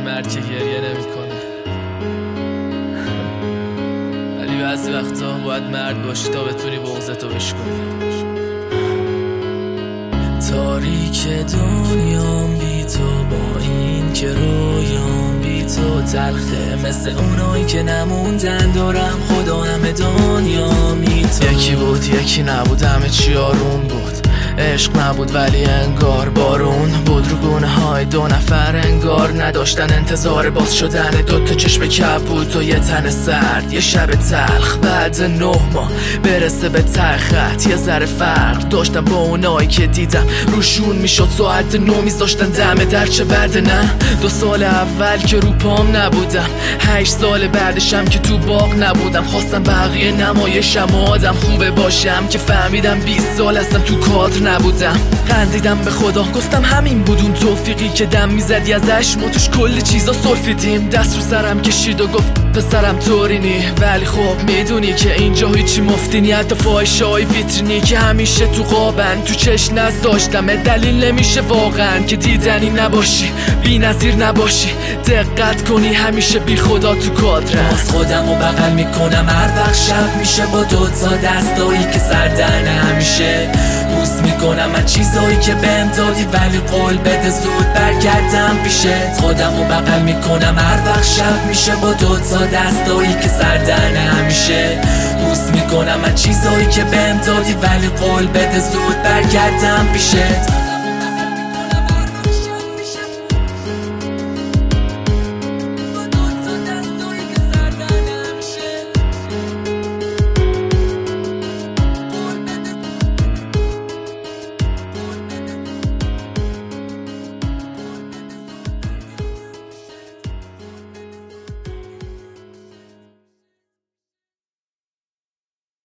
مرد که گریه نمیکنه، ولی بعضی وقتا باید مرد باشی تا بتونی بغضتو بشکنی. تاریک دنیام بی تو، با این که رویام بی تو تلخه، مثل اونایی که نموندن دارم خدا همه دنیا می تو. یکی بود یکی نبود، همه چی آروم بود، عشق نبود ولی انگار بارون بود رو گونه های دو نفر، انگار نداشتن انتظار باز شدن دوتا چشم کبود و یه تن سرد. یه شب تلخ بعد 9 ماه برسه به تخت، یه ذره فرق داشتم با اونایی که دیدم روشون میشد ساعت 9 میذاشتن دم در. چه بده نه 2 سال اول که رو پام نبودم، 8 سال بعدشم که تو باغ نبودم. خواستم بقیه نمایشم و آدم خوبه باشم، که فهمیدم 20 سال هستم تو کادر نبودم. خندیدم به خدا گفتم همین بود اون توفیقی که دم میزدی ازش، ما توش کل چیزا سرفیدیم. دست رو سرم کشید و گفت پسرم طورینی، ولی خب میدونی که اینجا هیچی مفتی نی، حتی فاحشه‌های ویترینی که همیشه تو قابن تو چشم نز داشتم. دلیل نمیشه واقعا که دیدنی نباشی، بی نظیر نباشی، دقت کنی همیشه بی خدا تو کادرم. از خودم رو بغل میکنم هر وقت شب میشه، با 2 تا دستایی که سردن همیشه بوس میکنم من چیزایی که بهم دادی، ولی قول بده زود برگردم پیشت. خودم رو بغل میکنم هر وقت شب میشه، با 2 تا دستایی که سردن همیشه بوس میکنم من چیزایی که بهم دادی، ولی قول بده زود برگردم پیشت.